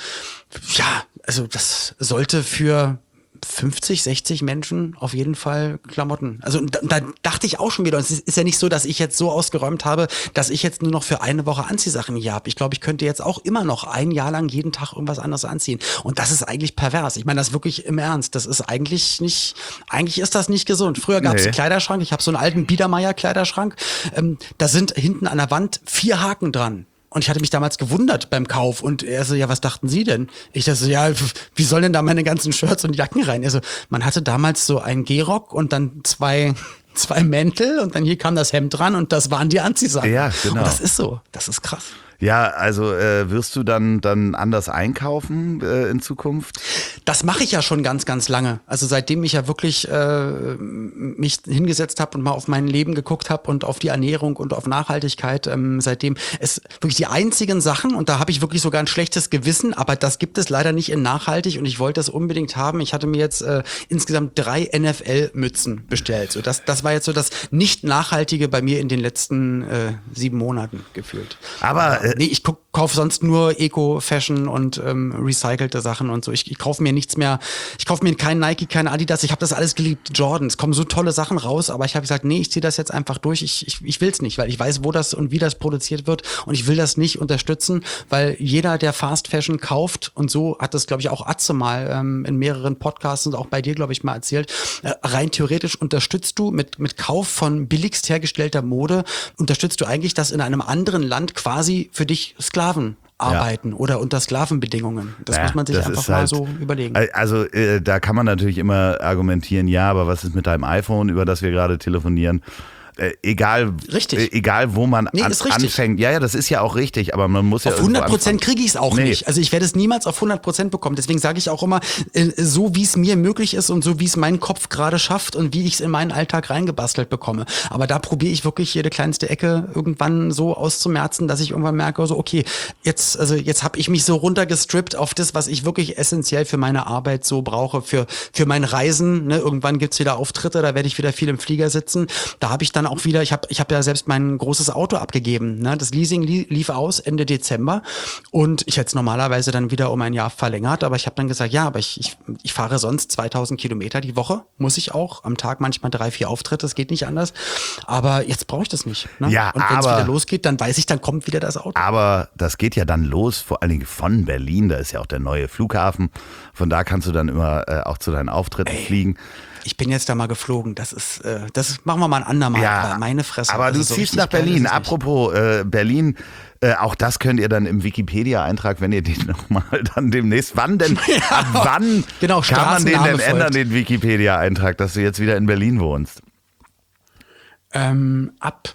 also das sollte für 50, 60 Menschen auf jeden Fall Klamotten. Also da dachte ich auch schon wieder, es ist ja nicht so, dass ich jetzt so ausgeräumt habe, dass ich jetzt nur noch für eine Woche Anziehsachen hier habe. Ich glaube, ich könnte jetzt auch immer noch ein Jahr lang jeden Tag irgendwas anderes anziehen. Und das ist eigentlich pervers. Ich meine das wirklich im Ernst. Das ist eigentlich ist das nicht gesund. Früher gab es einen Kleiderschrank. Ich habe so einen alten Biedermeier-Kleiderschrank. Da sind hinten an der Wand 4 Haken dran. Und ich hatte mich damals gewundert beim Kauf. Und er so, ja, was dachten Sie denn? Ich dachte so, ja, wie sollen denn da meine ganzen Shirts und Jacken rein? Also man hatte damals so einen Gehrock und dann zwei Mäntel und dann hier kam das Hemd dran und das waren die Anziehsachen. Ja, genau. Und das ist so. Das ist krass. Ja, also wirst du dann anders einkaufen in Zukunft? Das mache ich ja schon ganz, ganz lange. Also seitdem ich ja wirklich mich hingesetzt habe und mal auf mein Leben geguckt habe und auf die Ernährung und auf Nachhaltigkeit, seitdem es wirklich die einzigen Sachen, und da habe ich wirklich sogar ein schlechtes Gewissen, aber das gibt es leider nicht in nachhaltig und ich wollte das unbedingt haben. Ich hatte mir jetzt insgesamt 3 NFL-Mützen bestellt. So, das war jetzt so das nicht-Nachhaltige bei mir in den letzten 7 Monaten gefühlt. Aber nee, ich kaufe sonst nur Eco-Fashion und recycelte Sachen und so. Ich kaufe mir nichts mehr. Ich kaufe mir keinen Nike, keinen Adidas. Ich habe das alles geliebt. Jordan. Es kommen so tolle Sachen raus, aber ich habe gesagt, nee, ich ziehe das jetzt einfach durch. Ich will es nicht, weil ich weiß, wo das und wie das produziert wird und ich will das nicht unterstützen, weil jeder, der Fast Fashion kauft, und so hat das, glaube ich, auch Atze mal in mehreren Podcasts und auch bei dir, glaube ich, mal erzählt, rein theoretisch unterstützt du mit Kauf von billigst hergestellter Mode, unterstützt du eigentlich, dass in einem anderen Land quasi für dich Sklaven arbeiten oder unter Sklavenbedingungen. Das muss man sich einfach mal so überlegen. Also da kann man natürlich immer argumentieren, ja, aber was ist mit deinem iPhone, über das wir gerade telefonieren? Richtig. Egal wo man ist richtig. anfängt. Ja, das ist ja auch richtig, aber man muss ja auf irgendwo 100% kriege ich es auch nicht. Also ich werde es niemals auf 100% bekommen. Deswegen sage ich auch immer, so wie es mir möglich ist und so wie es mein Kopf gerade schafft und wie ich es in meinen Alltag reingebastelt bekomme. Aber da probiere ich wirklich jede kleinste Ecke irgendwann so auszumerzen, dass ich irgendwann merke, so okay, jetzt habe ich mich so runtergestrippt auf das, was ich wirklich essentiell für meine Arbeit so brauche, für mein Reisen. Ne? Irgendwann gibt's wieder Auftritte, da werde ich wieder viel im Flieger sitzen. Da habe ich dann auch wieder, ich hab ja selbst mein großes Auto abgegeben. Ne? Das Leasing lief aus Ende Dezember und ich hätte es normalerweise dann wieder um ein Jahr verlängert, aber ich habe dann gesagt, ja, aber ich fahre sonst 2000 Kilometer die Woche, muss ich auch, am Tag manchmal 3-4 Auftritte, das geht nicht anders, aber jetzt brauche ich das nicht. Ne? Ja, und wenn es wieder losgeht, dann weiß ich, dann kommt wieder das Auto. Aber das geht ja dann los, vor allen Dingen von Berlin, da ist ja auch der neue Flughafen, von da kannst du dann immer auch zu deinen Auftritten fliegen. Ich bin jetzt da mal geflogen. Das machen wir mal ein andermal. Ja, aber meine Fresse. Aber du so ziehst nach Berlin. Apropos Berlin, auch das könnt ihr dann im Wikipedia-Eintrag, wenn ihr den nochmal dann demnächst, wann denn, ab wann genau, kann man den denn folgt. ändern, den Wikipedia-Eintrag, dass du jetzt wieder in Berlin wohnst? Ab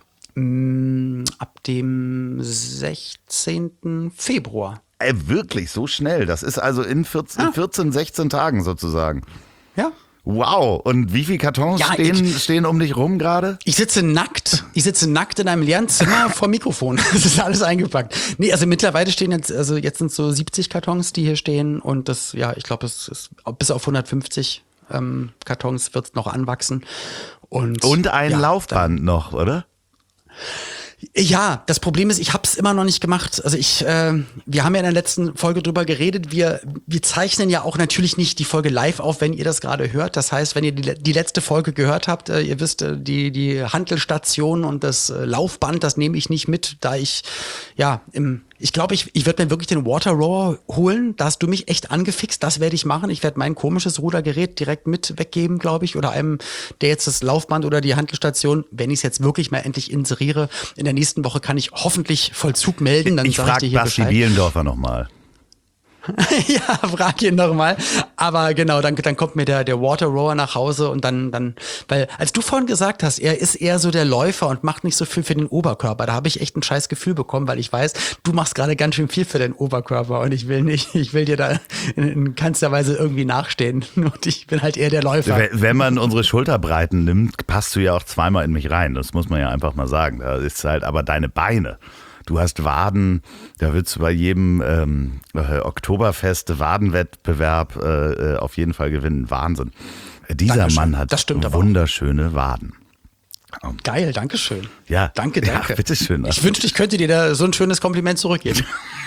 dem 16. Februar. Wirklich, so schnell. Das ist also in 14, 16 Tagen sozusagen. Ja. Wow. Und wie viele Kartons stehen um dich rum gerade? Ich sitze nackt in einem leeren Zimmer vor Mikrofon. Das ist alles eingepackt. Nee, also mittlerweile stehen jetzt sind so 70 Kartons, die hier stehen. Und das, ja, ich glaube, es ist bis auf 150 Kartons wird es noch anwachsen. Und ein Laufband noch, oder? Ja, das Problem ist, ich habe es immer noch nicht gemacht. Also wir haben ja in der letzten Folge drüber geredet. Wir zeichnen ja auch natürlich nicht die Folge live auf, wenn ihr das gerade hört. Das heißt, wenn ihr die letzte Folge gehört habt, ihr wisst, die Hantelstation und das Laufband, das nehme ich nicht mit, da ich ich glaube, ich werde mir wirklich den Water Rower holen. Da hast du mich echt angefixt. Das werde ich machen. Ich werde mein komisches Rudergerät direkt mit weggeben, glaube ich. Oder einem, der jetzt das Laufband oder die Handelstation, wenn ich es jetzt wirklich mal endlich inseriere, in der nächsten Woche kann ich hoffentlich Vollzug melden. Dann ich frage Basti Bielendorfer nochmal. Ja, frag ihn nochmal. Aber genau, dann kommt mir der Water Rower nach Hause und dann, weil als du vorhin gesagt hast, er ist eher so der Läufer und macht nicht so viel für den Oberkörper, da habe ich echt ein scheiß Gefühl bekommen, weil ich weiß, du machst gerade ganz schön viel für den Oberkörper und ich will dir da in keinster Weise irgendwie nachstehen und ich bin halt eher der Läufer. Wenn man unsere Schulterbreiten nimmt, passt du ja auch zweimal in mich rein, das muss man ja einfach mal sagen. Da ist halt aber deine Beine. Du hast Waden, da willst du bei jedem Oktoberfest Wadenwettbewerb auf jeden Fall gewinnen. Wahnsinn. Dieser Dankeschön. Mann hat wunderschöne Waden. Geil, dankeschön. Ja, danke. Ja, bitteschön. Ich wünschte, ich könnte dir da so ein schönes Kompliment zurückgeben.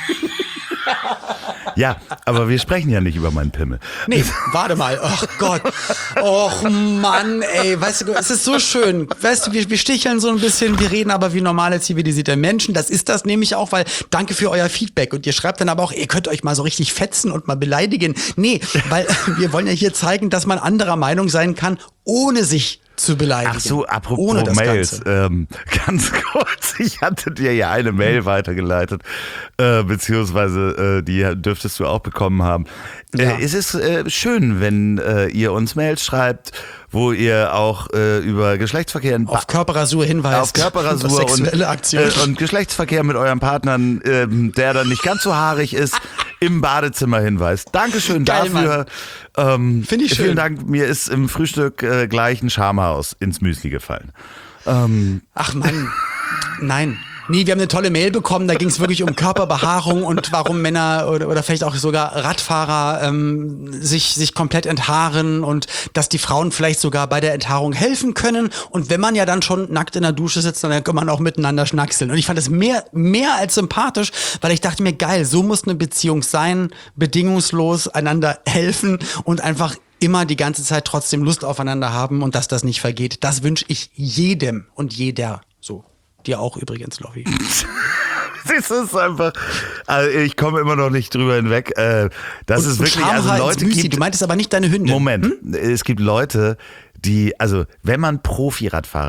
Ja, aber wir sprechen ja nicht über meinen Pimmel. Nee, warte mal. Ach Gott. Och Mann, ey. Weißt du, es ist so schön. Weißt du, wir sticheln so ein bisschen, wir reden aber wie normale zivilisierte Menschen. Das ist das nämlich auch, weil danke für euer Feedback. Und ihr schreibt dann aber auch, ihr könnt euch mal so richtig fetzen und mal beleidigen. Nee, weil wir wollen ja hier zeigen, dass man anderer Meinung sein kann, ohne sich zu beleidigen. Ach so, apropos Mails, ganz kurz, ich hatte dir ja eine Mail weitergeleitet, beziehungsweise die dürftest du auch bekommen haben. Ja. Es ist schön, wenn ihr uns Mails schreibt, wo ihr auch über Geschlechtsverkehr auf Körperrasur hinweist. Auf Körperrasur und Geschlechtsverkehr mit euren Partnern, der dann nicht ganz so haarig ist, im Badezimmer hinweist. Dankeschön Geil, dafür. Finde ich schön. Vielen Dank, mir ist im Frühstück gleich ein Schamhaus ins Müsli gefallen. Ach Mann, nein. Nee, wir haben eine tolle Mail bekommen, da ging es wirklich um Körperbehaarung und warum Männer oder vielleicht auch sogar Radfahrer sich komplett enthaaren und dass die Frauen vielleicht sogar bei der Enthaarung helfen können. Und wenn man ja dann schon nackt in der Dusche sitzt, dann kann man auch miteinander schnackseln. Und ich fand es mehr als sympathisch, weil ich dachte mir, geil, so muss eine Beziehung sein, bedingungslos einander helfen und einfach immer die ganze Zeit trotzdem Lust aufeinander haben und dass das nicht vergeht. Das wünsche ich jedem und jeder so. Dir auch übrigens, Loffi. Es ist einfach, also ich komme immer noch nicht drüber hinweg. Das ist wirklich, also Leute gibt, du meintest aber nicht deine Hündin. Moment, es gibt Leute, die, also wenn man Profi-Radfahrer ist,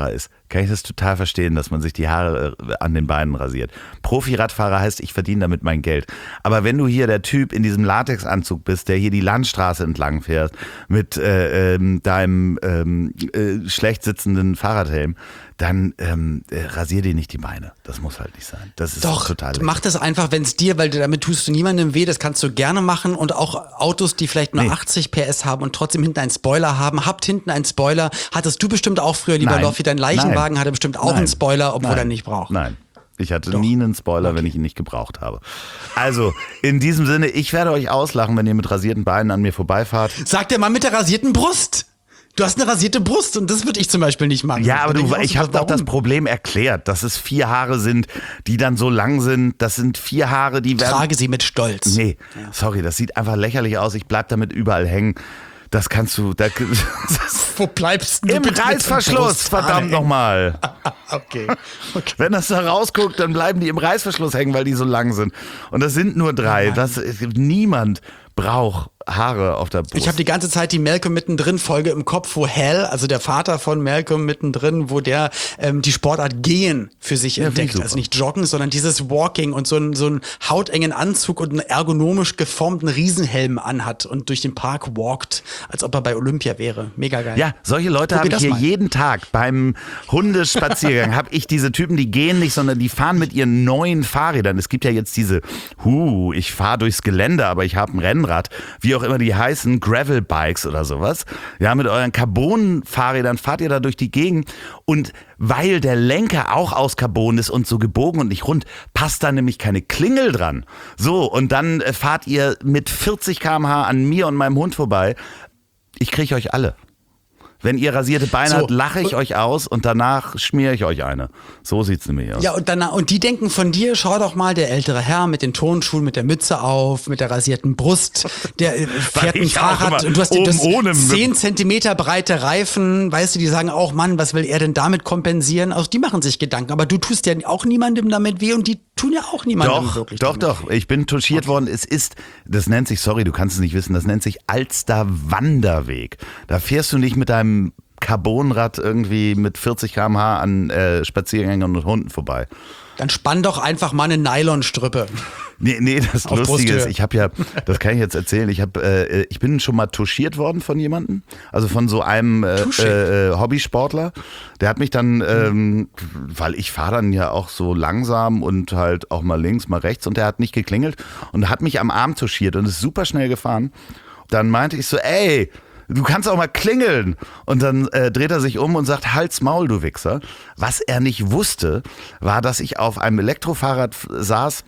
kann ich das total verstehen, dass man sich die Haare an den Beinen rasiert. Profi-Radfahrer heißt, ich verdiene damit mein Geld. Aber wenn du hier der Typ in diesem Latexanzug bist, der hier die Landstraße entlang fährt, mit deinem schlecht sitzenden Fahrradhelm, dann rasier dir nicht die Beine. Das muss halt nicht sein. Das ist Doch, total mach das einfach, wenn es dir, weil damit tust du niemandem weh, das kannst du gerne machen. Und auch Autos, die vielleicht nur 80 PS haben und trotzdem hinten einen Spoiler haben, habt hinten einen Spoiler. Hattest du bestimmt auch früher, lieber Loffi, dein Leichenwagen hatte bestimmt auch einen Spoiler, obwohl er nicht braucht. Nein. Ich hatte nie einen Spoiler, wenn ich ihn nicht gebraucht habe. Also, in diesem Sinne, ich werde euch auslachen, wenn ihr mit rasierten Beinen an mir vorbeifahrt. Sagt der Mann mit der rasierten Brust. Du hast eine rasierte Brust und das würde ich zum Beispiel nicht machen. Ja, aber ich habe doch das Problem erklärt, dass es 4 Haare sind, die dann so lang sind. Das sind 4 Haare, die werden... Trage sie mit Stolz. Nee, sorry, das sieht einfach lächerlich aus. Ich bleib damit überall hängen. Das kannst du... Wo bleibst du? Im Reißverschluss, verdammt nochmal. Okay. Wenn das da rausguckt, dann bleiben die im Reißverschluss hängen, weil die so lang sind. Und das sind nur 3. Niemand braucht Haare auf der Brust. Ich habe die ganze Zeit die Malcolm mittendrin Folge im Kopf, wo Hal, also der Vater von Malcolm mittendrin, wo der die Sportart Gehen für sich entdeckt. Also nicht Joggen, sondern dieses Walking und so einen hautengen Anzug und einen ergonomisch geformten Riesenhelm anhat und durch den Park walkt, als ob er bei Olympia wäre. Mega geil. Ja, solche Leute habe ich hier jeden Tag. Beim Hundespaziergang habe ich diese Typen, die gehen nicht, sondern die fahren mit ihren neuen Fahrrädern. Es gibt ja jetzt diese, ich fahre durchs Gelände, aber ich habe ein Rennrad. Wie auch immer die heißen, Gravel-Bikes oder sowas. Ja, mit euren Carbon-Fahrrädern fahrt ihr da durch die Gegend und weil der Lenker auch aus Carbon ist und so gebogen und nicht rund, passt da nämlich keine Klingel dran. So, und dann fahrt ihr mit 40 km/h an mir und meinem Hund vorbei. Ich kriege euch alle. Wenn ihr rasierte Beine habt, lache ich euch aus und danach schmiere ich euch eine. So sieht's nämlich aus. Ja, und die denken von dir, schau doch mal, der ältere Herr mit den Turnschuhen, mit der Mütze auf, mit der rasierten Brust, der fährt ein Fahrrad und du hast 10 Zentimeter breite Reifen, weißt du, die sagen auch, Mann, was will er denn damit kompensieren? Also die machen sich Gedanken, aber du tust ja auch niemandem damit weh und die tun ja auch niemandem wirklich damit weh. Doch, ich bin touchiert worden. Das nennt sich, sorry, du kannst es nicht wissen, das nennt sich Alster-Wanderweg. Da fährst du nicht mit deinem Carbonrad irgendwie mit 40 km/h an Spaziergängern und Hunden vorbei. Dann spann doch einfach mal eine Nylonstrippe. Nee, das Lustige ist, ich habe ja, das kann ich jetzt erzählen, ich bin schon mal touchiert worden von jemandem, also von so einem Hobbysportler. Der hat mich dann, weil ich fahre dann ja auch so langsam und halt auch mal links, mal rechts und der hat nicht geklingelt und hat mich am Arm touchiert und ist super schnell gefahren. Dann meinte ich so, ey, du kannst auch mal klingeln. Und dann dreht er sich um und sagt, Halt's Maul, du Wichser. Was er nicht wusste, war, dass ich auf einem Elektrofahrrad saß.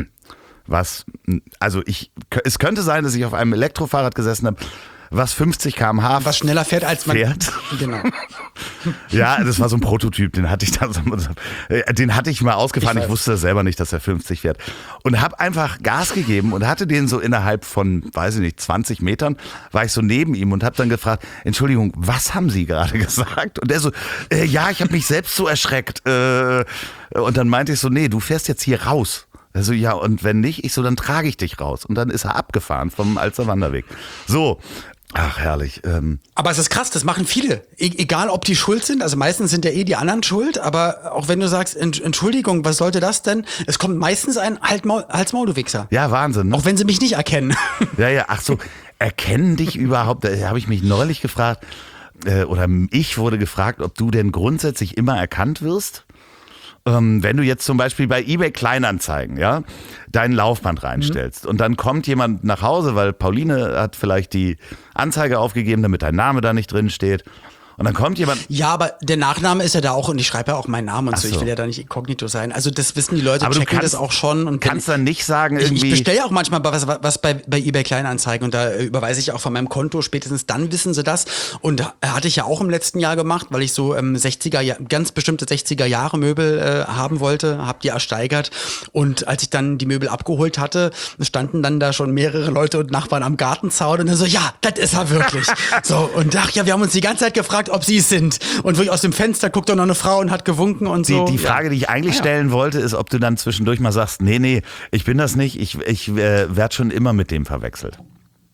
Es könnte sein, dass ich auf einem Elektrofahrrad gesessen habe, was 50 km/h was schneller fährt als man fährt. Genau. Ja, das war so ein Prototyp, den hatte ich mal ausgefahren. Ich wusste selber nicht, dass er 50 fährt. Und habe einfach Gas gegeben und hatte den so innerhalb von, weiß ich nicht, 20 Metern, war ich so neben ihm und habe dann gefragt, Entschuldigung, was haben Sie gerade gesagt? Und er so, ja, ich habe mich selbst so erschreckt. Und dann meinte ich so, nee, du fährst jetzt hier raus. Also ja, und wenn nicht, dann trage ich dich raus. Und dann ist er abgefahren vom Alster Wanderweg. So. Ach, herrlich. Aber es ist krass, das machen viele. Egal, ob die schuld sind, also meistens sind ja die anderen schuld, aber auch wenn du sagst, Entschuldigung, was sollte das denn? Es kommt meistens ein Halsmaul, du Wichser. Ja, Wahnsinn. Ne? Auch wenn sie mich nicht erkennen. Ja, ach so, erkennen dich überhaupt? Da habe ich mich neulich gefragt, oder ich wurde gefragt, ob du denn grundsätzlich immer erkannt wirst? Wenn du jetzt zum Beispiel bei eBay Kleinanzeigen, ja, dein Laufband reinstellst und dann kommt jemand nach Hause, weil Pauline hat vielleicht die Anzeige aufgegeben, damit dein Name da nicht drin steht. Und dann kommt jemand. Ja, aber der Nachname ist ja da auch und ich schreibe ja auch meinen Namen und so. Ich will ja da nicht inkognito sein. Also das wissen die Leute, aber checken das auch schon. Und kannst dann nicht sagen irgendwie. Ich bestelle ja auch manchmal was bei eBay Kleinanzeigen und da überweise ich auch von meinem Konto. Spätestens dann wissen sie das. Und hatte ich ja auch im letzten Jahr gemacht, weil ich so ganz bestimmte 60er Jahre Möbel haben wollte, habe die ersteigert. Und als ich dann die Möbel abgeholt hatte, standen dann da schon mehrere Leute und Nachbarn am Gartenzaun und dann so, ja, das ist er wirklich. So, und wir haben uns die ganze Zeit gefragt, ob sie es sind. Und wirklich aus dem Fenster guckt doch noch eine Frau und hat gewunken und so. Die Frage, die ich eigentlich stellen wollte, ist, ob du dann zwischendurch mal sagst, nee, ich bin das nicht, ich werde schon immer mit dem verwechselt.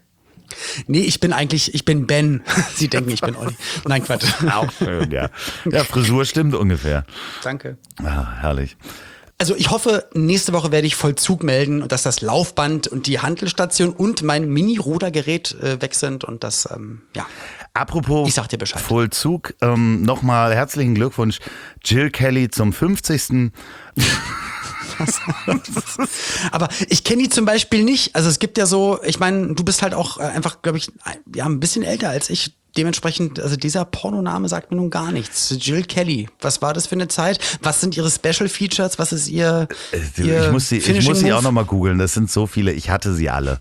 Nee, ich bin Ben. Sie denken, ich bin Olli. Nein, Quatsch. Auch schön, ja. Ja, Frisur stimmt ungefähr. Danke. Ah, herrlich. Also ich hoffe, nächste Woche werde ich Vollzug melden und dass das Laufband und die Handelstation und mein Mini-Rudergerät weg sind und das, ja. Apropos Ich sag dir Bescheid. Vollzug, nochmal herzlichen Glückwunsch Jill Kelly zum 50. Aber ich kenne die zum Beispiel nicht. Also es gibt ja so, ich meine, du bist halt auch einfach, glaube ich, ja, ein bisschen älter als ich. Dementsprechend, also dieser Pornoname sagt mir nun gar nichts. Jill Kelly, was war das für eine Zeit? Was sind ihre Special Features? Was ist ihr Ich muss sie auch nochmal googeln. Das sind so viele. Ich hatte sie alle.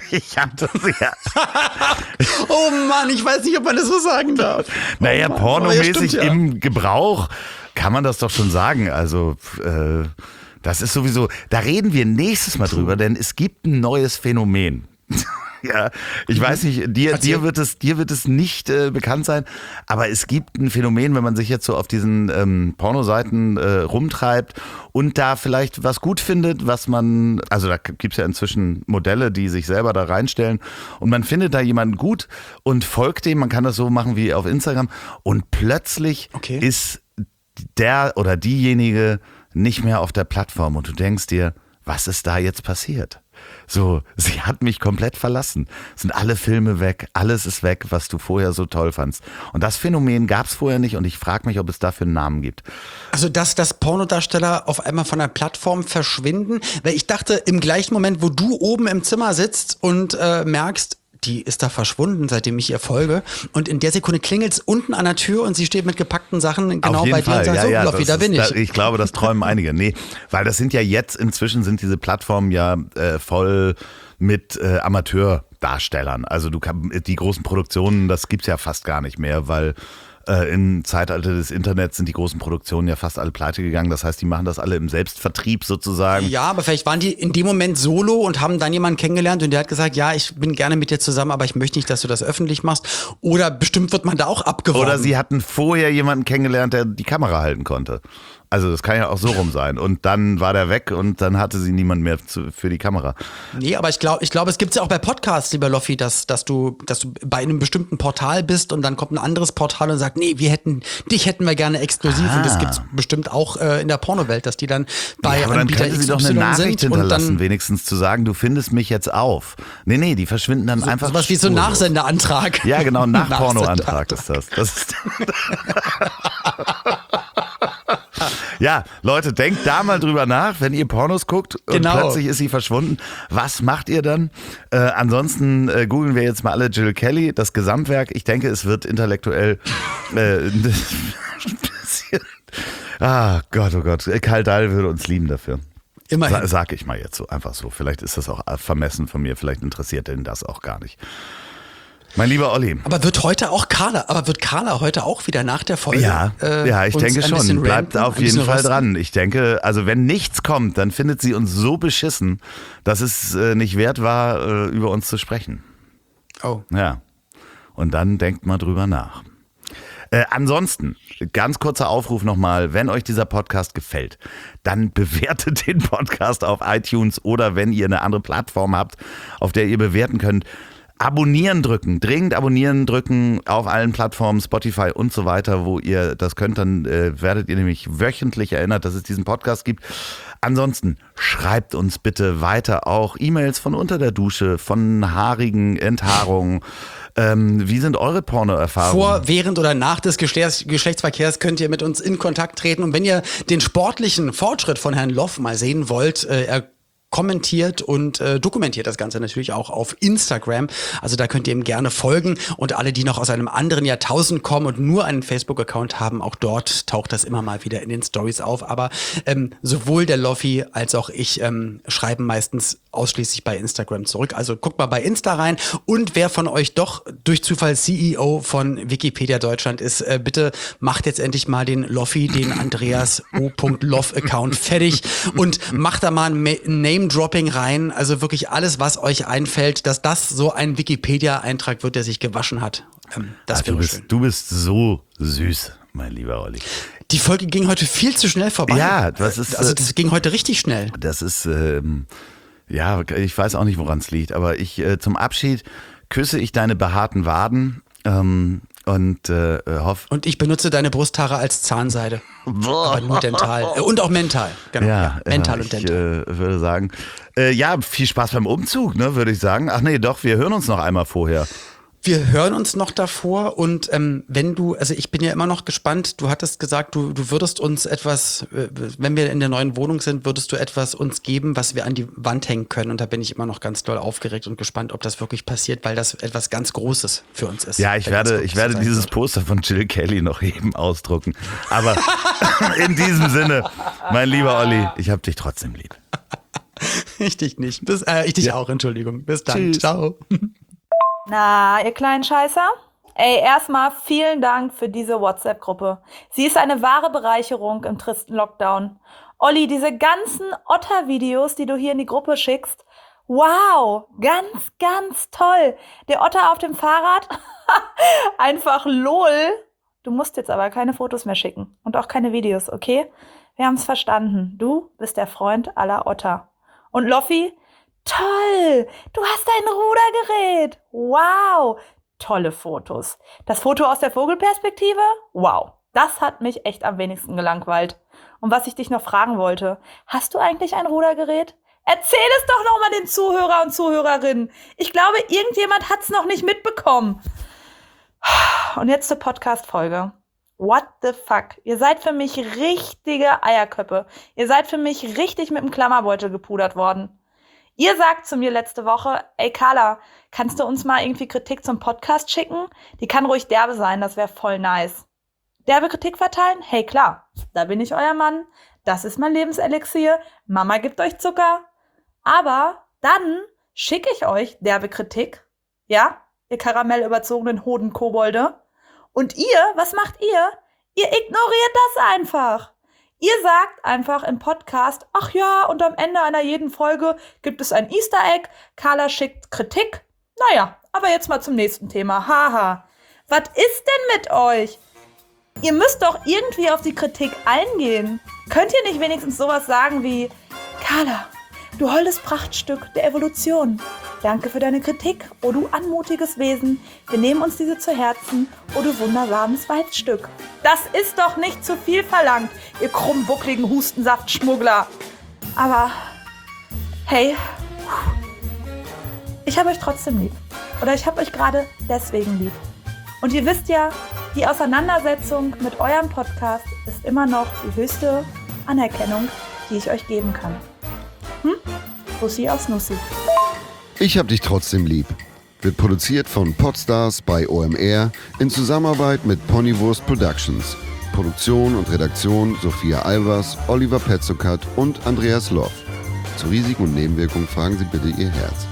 Oh Mann, ich weiß nicht, ob man das so sagen darf. Naja, Mann. pornomäßig Ja, im Gebrauch kann man das doch schon sagen. Also das ist sowieso, da reden wir nächstes Mal drüber, denn es gibt ein neues Phänomen. Ja, ich weiß nicht, dir wird es nicht bekannt sein, aber es gibt ein Phänomen, wenn man sich jetzt so auf diesen Pornoseiten rumtreibt und da vielleicht was gut findet, was man, also da gibt's ja inzwischen Modelle, die sich selber da reinstellen und man findet da jemanden gut und folgt dem, man kann das so machen wie auf Instagram und plötzlich ist der oder diejenige nicht mehr auf der Plattform und du denkst dir, was ist da jetzt passiert? So, sie hat mich komplett verlassen. Sind alle Filme weg, alles ist weg, was du vorher so toll fandst. Und das Phänomen gab es vorher nicht und ich frage mich, ob es dafür einen Namen gibt. Also, dass Pornodarsteller auf einmal von der Plattform verschwinden, weil ich dachte, im gleichen Moment, wo du oben im Zimmer sitzt und merkst, die ist da verschwunden, seitdem ich ihr folge. Und in der Sekunde klingelt's unten an der Tür und sie steht mit gepackten Sachen genau bei dir und sagt, so, Loffi, da bin ich. Ich glaube, das träumen einige. Nee, weil das sind ja jetzt, inzwischen sind diese Plattformen ja voll mit Amateurdarstellern. Also die großen Produktionen, das gibt's ja fast gar nicht mehr, weil im Zeitalter des Internets sind die großen Produktionen ja fast alle pleite gegangen. Das heißt, die machen das alle im Selbstvertrieb sozusagen. Ja, aber vielleicht waren die in dem Moment solo und haben dann jemanden kennengelernt und der hat gesagt, ja, ich bin gerne mit dir zusammen, aber ich möchte nicht, dass du das öffentlich machst. Oder bestimmt wird man da auch abgeworben. Oder sie hatten vorher jemanden kennengelernt, der die Kamera halten konnte. Also das kann ja auch so rum sein. Und dann war der weg und dann hatte sie niemand mehr für die Kamera. Nee, aber ich glaube, es gibt's ja auch bei Podcasts, lieber Loffi, dass du bei einem bestimmten Portal bist und dann kommt ein anderes Portal und sagt, nee, dich hätten wir gerne exklusiv. Und das gibt's bestimmt auch in der Pornowelt, dass die dann bei aber Anbieter dann könnte sie doch eine Nachricht hinterlassen, wenigstens zu sagen, du findest mich jetzt auf. Nee, die verschwinden dann einfach. Sowas wie so ein Nachsenderantrag. Ja, genau, ein Nachpornoantrag ist das. Ja, Leute, denkt da mal drüber nach, wenn ihr Pornos guckt und plötzlich ist sie verschwunden. Was macht ihr dann? Ansonsten googeln wir jetzt mal alle Jill Kelly, das Gesamtwerk. Ich denke, es wird intellektuell ein bisschen. Ah, Gott, oh Gott. Karl Dahl würde uns lieben dafür. Immerhin. Sag ich mal jetzt so, einfach so. Vielleicht ist das auch vermessen von mir, vielleicht interessiert ihn das auch gar nicht. Mein lieber Olli. Aber wird Carla heute auch wieder nach der Folge? Ja, ich denke schon. Bleibt auf jeden Fall dran. Ich denke, also wenn nichts kommt, dann findet sie uns so beschissen, dass es nicht wert war, über uns zu sprechen. Oh. Ja. Und dann denkt mal drüber nach. Ansonsten, ganz kurzer Aufruf nochmal, wenn euch dieser Podcast gefällt, dann bewertet den Podcast auf iTunes oder wenn ihr eine andere Plattform habt, auf der ihr bewerten könnt, Abonnieren drücken, dringend abonnieren drücken auf allen Plattformen, Spotify und so weiter, wo ihr das könnt, dann werdet ihr nämlich wöchentlich erinnert, dass es diesen Podcast gibt. Ansonsten schreibt uns bitte weiter auch E-Mails von unter der Dusche, von haarigen Enthaarungen. Wie sind eure Porno-Erfahrungen? Vor, während oder nach des Geschlechtsverkehrs könnt ihr mit uns in Kontakt treten und wenn ihr den sportlichen Fortschritt von Herrn Loff mal sehen wollt, kommentiert und dokumentiert das Ganze natürlich auch auf Instagram. Also da könnt ihr ihm gerne folgen. Und alle, die noch aus einem anderen Jahrtausend kommen und nur einen Facebook-Account haben, auch dort taucht das immer mal wieder in den Stories auf. Aber sowohl der Loffi als auch ich schreiben meistens ausschließlich bei Instagram zurück. Also guckt mal bei Insta rein. Und wer von euch doch durch Zufall CEO von Wikipedia Deutschland ist, bitte macht jetzt endlich mal den Loffi, den Andreas O.Loff-Account fertig und macht da mal ein Name-Dropping rein. Also wirklich alles, was euch einfällt, dass das so ein Wikipedia-Eintrag wird, der sich gewaschen hat. Das du bist so süß, mein lieber Olli. Die Folge ging heute viel zu schnell vorbei. Ja, das ging heute richtig schnell. Das ist, ja, ich weiß auch nicht, woran es liegt, aber zum Abschied küsse ich deine behaarten Waden und hoffe. Und ich benutze deine Brusthaare als Zahnseide. Aber nur dental. Und auch mental. Genau. Ja, mental und dental. Ich würde sagen, viel Spaß beim Umzug, ne, würde ich sagen. Ach nee, doch, wir hören uns noch einmal vorher. Wir hören uns noch davor und ich bin ja immer noch gespannt, du hattest gesagt, du würdest uns etwas, wenn wir in der neuen Wohnung sind, würdest du etwas uns geben, was wir an die Wand hängen können. Und da bin ich immer noch ganz doll aufgeregt und gespannt, ob das wirklich passiert, weil das etwas ganz Großes für uns ist. Ja, ich werde dieses Poster von Jill Kelly noch eben ausdrucken. Aber in diesem Sinne, mein lieber Olli, ich hab dich trotzdem lieb. Ich dich nicht. Ich dich auch, Entschuldigung. Bis dann. Tschüss. Ciao. Na, ihr kleinen Scheißer? Ey, erstmal vielen Dank für diese WhatsApp-Gruppe. Sie ist eine wahre Bereicherung im tristen Lockdown. Olli, diese ganzen Otter-Videos, die du hier in die Gruppe schickst, wow, ganz, ganz toll. Der Otter auf dem Fahrrad, einfach lol. Du musst jetzt aber keine Fotos mehr schicken und auch keine Videos, okay? Wir haben's verstanden. Du bist der Freund aller Otter. Und Loffi, toll, du hast ein Rudergerät. Wow, tolle Fotos. Das Foto aus der Vogelperspektive? Wow, das hat mich echt am wenigsten gelangweilt. Und was ich dich noch fragen wollte, hast du eigentlich ein Rudergerät? Erzähl es doch noch mal den Zuhörer und Zuhörerinnen. Ich glaube, irgendjemand hat's noch nicht mitbekommen. Und jetzt zur Podcast-Folge. What the fuck? Ihr seid für mich richtige Eierköpfe. Ihr seid für mich richtig mit dem Klammerbeutel gepudert worden. Ihr sagt zu mir letzte Woche, ey Carla, kannst du uns mal irgendwie Kritik zum Podcast schicken? Die kann ruhig derbe sein, das wäre voll nice. Derbe Kritik verteilen? Hey klar, da bin ich euer Mann. Das ist mein Lebenselixier. Mama gibt euch Zucker. Aber dann schicke ich euch derbe Kritik. Ja, ihr karamellüberzogenen Hodenkobolde. Und ihr, was macht ihr? Ihr ignoriert das einfach. Ihr sagt einfach im Podcast, ach ja, und am Ende einer jeden Folge gibt es ein Easter Egg. Carla schickt Kritik. Naja, aber jetzt mal zum nächsten Thema. Haha. Was ist denn mit euch? Ihr müsst doch irgendwie auf die Kritik eingehen. Könnt ihr nicht wenigstens sowas sagen wie, Carla, du holdes Prachtstück der Evolution. Danke für deine Kritik, oh du anmutiges Wesen. Wir nehmen uns diese zu Herzen, oh du wundersames Weibsstück. Das ist doch nicht zu viel verlangt, ihr krummbuckligen Hustensaftschmuggler. Aber, hey, ich habe euch trotzdem lieb. Oder ich habe euch gerade deswegen lieb. Und ihr wisst ja, die Auseinandersetzung mit eurem Podcast ist immer noch die höchste Anerkennung, die ich euch geben kann. Bussi aus Nussi. Ich hab dich trotzdem lieb. Wird produziert von Podstars bei OMR in Zusammenarbeit mit Ponywurst Productions. Produktion und Redaktion Sophia Albers, Oliver Petzokat und Andreas Loff. Zu Risiken und Nebenwirkungen fragen Sie bitte Ihr Herz.